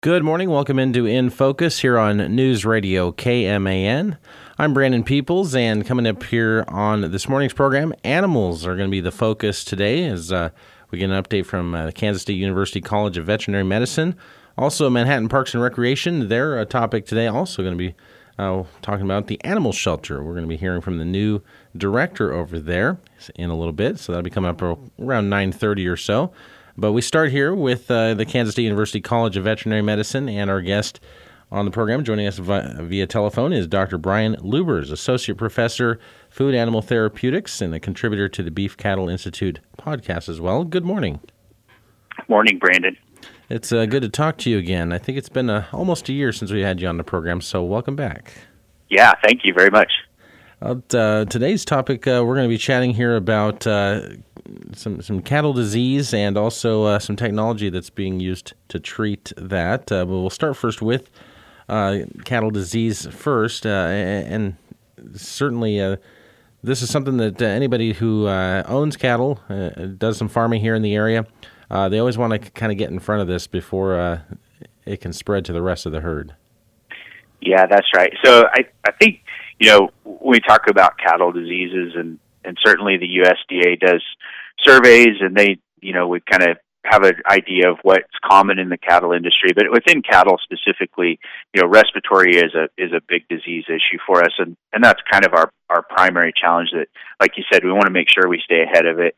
Good morning. Welcome into In Focus here on News Radio KMAN. I'm Brandon Peoples, and coming up here on this morning's program, animals are going to be the focus today as we get an update from the Kansas State University College of Veterinary Medicine. Also, Manhattan Parks and Recreation, their topic today also going to be talking about the animal shelter. We're going to be hearing from the new director over there in a little bit, so that'll be coming up around 9:30 or so. But we start here with the Kansas State University College of Veterinary Medicine, and our guest on the program joining us via telephone is Dr. Brian Lubbers, Associate Professor, Food Animal Therapeutics, and a contributor to the Beef Cattle Institute podcast as well. Good morning. Morning, Brandon. It's good to talk to you again. I think it's been almost a year since we had you on the program, so welcome back. Yeah, thank you very much. Today's topic, we're going to be chatting here about some cattle disease and also some technology that's being used to treat that. But we'll start first with cattle disease first, and certainly this is something that anybody who owns cattle, does some farming here in the area, they always want to kind of get in front of this before it can spread to the rest of the herd. Yeah, that's right. So I think, when we talk about cattle diseases, and certainly the USDA does surveys, and they, we kind of have an idea of what's common in the cattle industry. But within cattle specifically, respiratory is a big disease issue for us, and that's kind of our primary challenge. That, like you said, we want to make sure we stay ahead of it.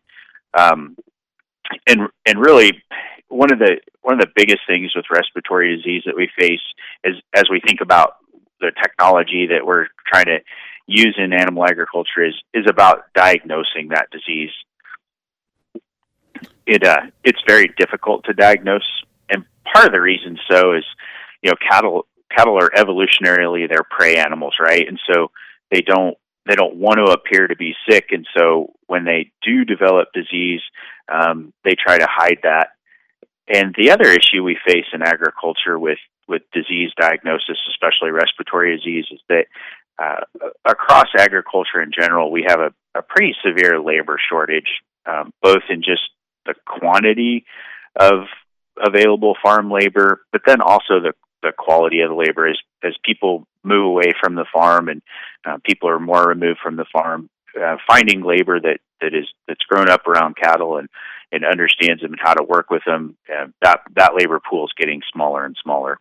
And really, one of the biggest things with respiratory disease that we face is, as we think about the technology that we're trying to use in animal agriculture, is about diagnosing that disease. It's very difficult to diagnose, and part of the reason so is, cattle are evolutionarily, they're prey animals, right? And so they don't want to appear to be sick, and so when they do develop disease, they try to hide that. And the other issue we face in agriculture with disease diagnosis, especially respiratory disease, is that across agriculture in general, we have a pretty severe labor shortage, both in just the quantity of available farm labor, but then also the quality of the labor. As people move away from the farm and people are more removed from the farm, finding labor that's grown up around cattle and understands them and how to work with them, that labor pool is getting smaller and smaller.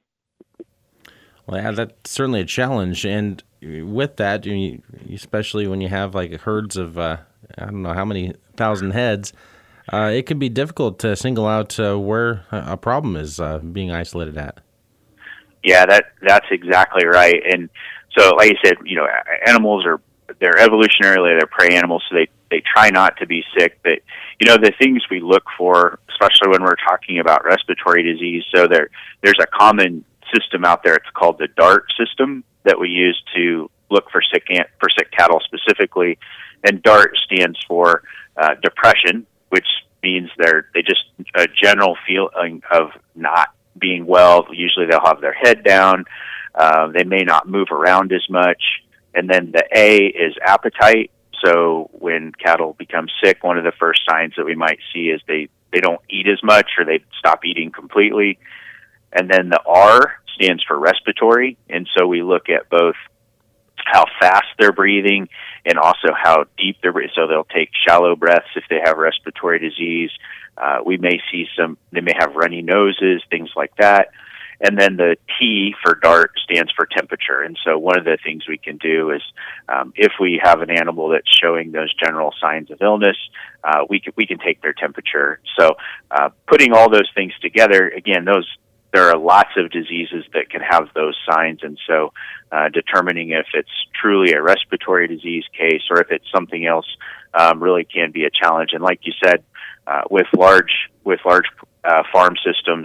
Well, yeah, that's certainly a challenge. And with that, especially when you have like herds of, I don't know how many thousand heads, it can be difficult to single out where a problem is being isolated at. Yeah, that's exactly right. And so, like you said, animals they're evolutionarily, they're prey animals, so they try not to be sick. But, the things we look for, especially when we're talking about respiratory disease, so there's a common system out there. It's called the DART system that we use to look for sick cattle specifically. And DART stands for depression, which means they just a general feeling of not being well. Usually they'll have their head down. They may not move around as much. And then the A is appetite. So when cattle become sick, one of the first signs that we might see is they don't eat as much, or they stop eating completely. And then the R stands for respiratory. And so we look at both how fast they're breathing and also how deep they're breathing. So they'll take shallow breaths if they have respiratory disease. We may see they may have runny noses, things like that. And then the T for DART stands for temperature. And so one of the things we can do is, if we have an animal that's showing those general signs of illness, we can take their temperature. So putting all those things together, again, there are lots of diseases that can have those signs. And so determining if it's truly a respiratory disease case or if it's something else really can be a challenge. And like you said, with large farm systems,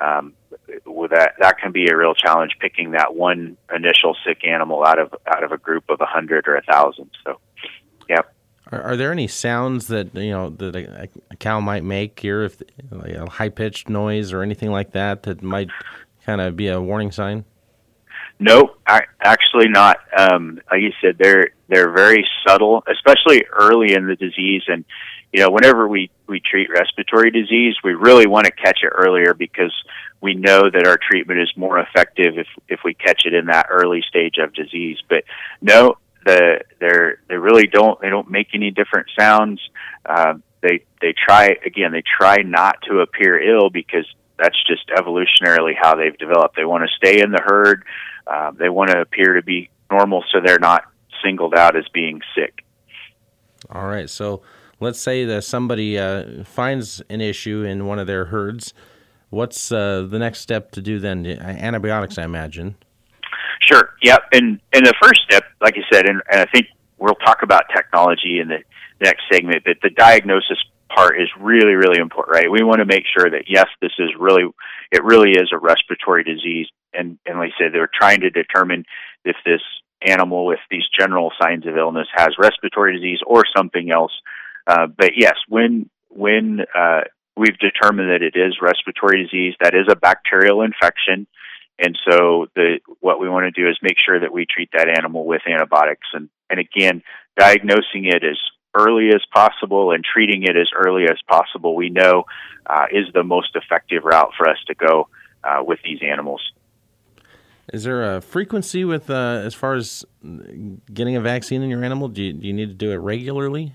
that can be a real challenge, picking that one initial sick animal out of a group of 100 or 1,000. So, yeah. Are there any sounds that that a cow might make here, if like a high pitched noise or anything like that might kind of be a warning sign? No, actually not. Like you said, they're very subtle, especially early in the disease. And whenever we treat respiratory disease, we really want to catch it earlier because we know that our treatment is more effective if we catch it in that early stage of disease. But no, they really don't. They don't make any different sounds. They try not to appear ill because that's just evolutionarily how they've developed. They want to stay in the herd. They want to appear to be normal, so they're not singled out as being sick. All right. So let's say that somebody finds an issue in one of their herds. What's the next step to do then? Antibiotics, I imagine. Sure. Yep. And the first step, like I said, and I think we'll talk about technology in the next segment, but the diagnosis part is really, really important, right? We want to make sure that, yes, it really is a respiratory disease. And like I said, they're trying to determine if this animal with these general signs of illness has respiratory disease or something else. But yes, when we've determined that it is respiratory disease, that is a bacterial infection. And so what we want to do is make sure that we treat that animal with antibiotics. And again, diagnosing it as early as possible and treating it as early as possible, we know is the most effective route for us to go with these animals. Is there a frequency with as far as getting a vaccine in your animal? Do you need to do it regularly?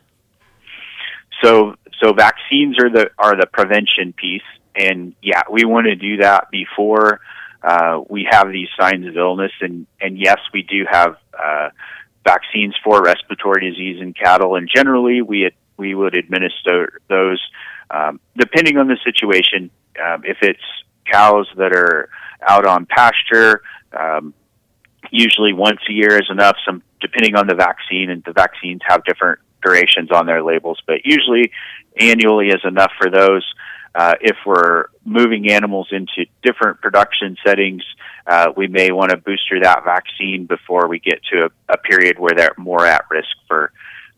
So vaccines are the prevention piece, and yeah, we want to do that before we have these signs of illness. And yes, we do have vaccines for respiratory disease in cattle, and generally we would administer those depending on the situation. If it's cows that are out on pasture, usually once a year is enough. Depending on the vaccine, and the vaccines have different durations on their labels, but usually annually is enough for those. If we're moving animals into different production settings, we may want to booster that vaccine before we get to a period where they're more at risk for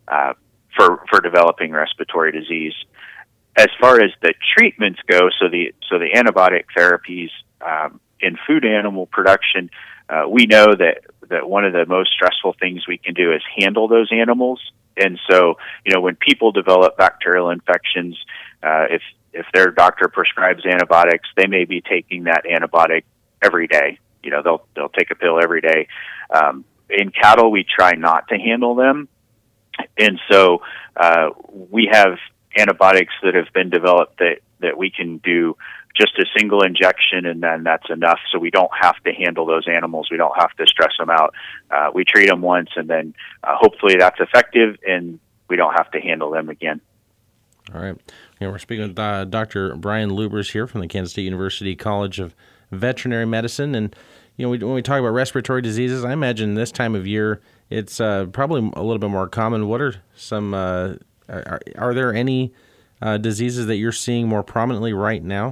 developing respiratory disease. As far as the treatments go, so the antibiotic therapies in food animal production, we know that one of the most stressful things we can do is handle those animals. And so, when people develop bacterial infections, if their doctor prescribes antibiotics, they may be taking that antibiotic every day. They'll take a pill every day. In cattle, we try not to handle them. And so we have antibiotics that have been developed that we can do just a single injection, and then that's enough. So we don't have to handle those animals. We don't have to stress them out. We treat them once, and then hopefully that's effective, and we don't have to handle them again. All right. We're speaking with Dr. Brian Lubbers here from the Kansas State University College of Veterinary Medicine. And, when we talk about respiratory diseases, I imagine this time of year it's probably a little bit more common. What are some, are there any diseases that you're seeing more prominently right now?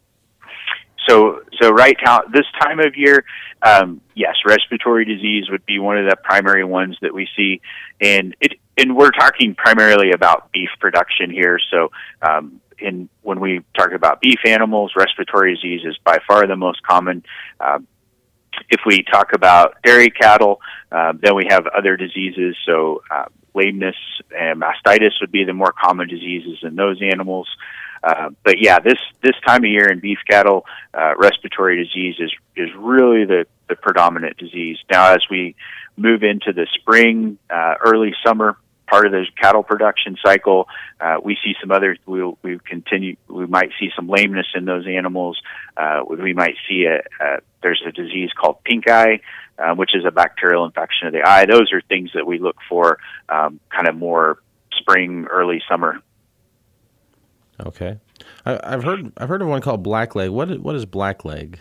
So right now, this time of year, yes, respiratory disease would be one of the primary ones that we see, and we're talking primarily about beef production here. So, when we talk about beef animals, respiratory disease is by far the most common. If we talk about dairy cattle, then we have other diseases. So, lameness and mastitis would be the more common diseases in those animals. But yeah, this time of year in beef cattle, respiratory disease is really the predominant disease. Now, as we move into the spring, early summer part of the cattle production cycle, we see some other. We might see some lameness in those animals. We might see there's a disease called pink eye, which is a bacterial infection of the eye. Those are things that we look for, kind of more spring, early summer. Okay, I've heard of one called blackleg. What is blackleg?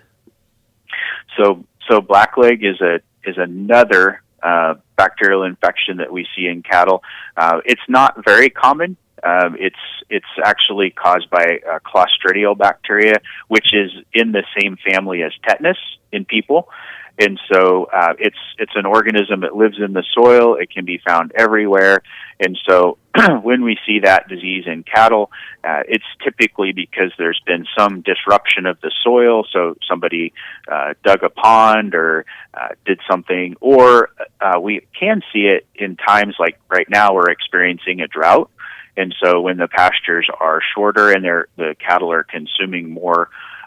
So blackleg is another bacterial infection that we see in cattle. It's not very common. It's actually caused by Clostridial bacteria, which is in the same family as tetanus in people. And so it's an organism that lives in the soil. It can be found everywhere. And so when we see that disease in cattle, it's typically because there's been some disruption of the soil. So somebody dug a pond or did something, or we can see it in times like right now we're experiencing a drought. And so when the pastures are shorter and the cattle are consuming more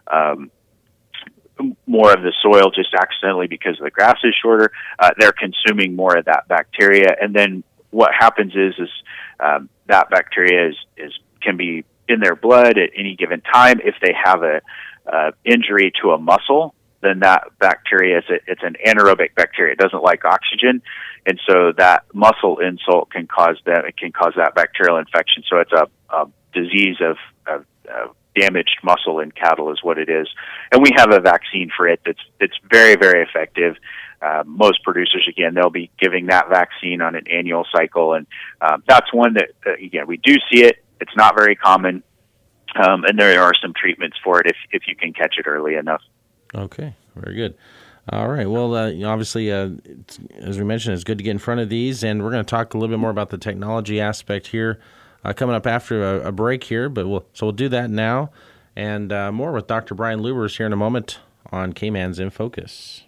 of the soil just accidentally because the grass is shorter, they're consuming more of that bacteria. And then what happens is that bacteria can be in their blood at any given time. If they have a injury to a muscle, then that bacteria it's an anaerobic bacteria. It doesn't like oxygen, and so that muscle insult can cause that bacterial infection. So it's a disease of damaged muscle in cattle is what it is, and we have a vaccine for it that's very, very effective. Most producers, again, they'll be giving that vaccine on an annual cycle, and that's one that again we do see it. It's not very common, and there are some treatments for it if you can catch it early enough. Okay, very good. All right. Well, obviously, as we mentioned, it's good to get in front of these, and we're going to talk a little bit more about the technology aspect here coming up after a break here. But we'll do that now, and more with Dr. Brian Lubbers here in a moment on K-Man's in Focus.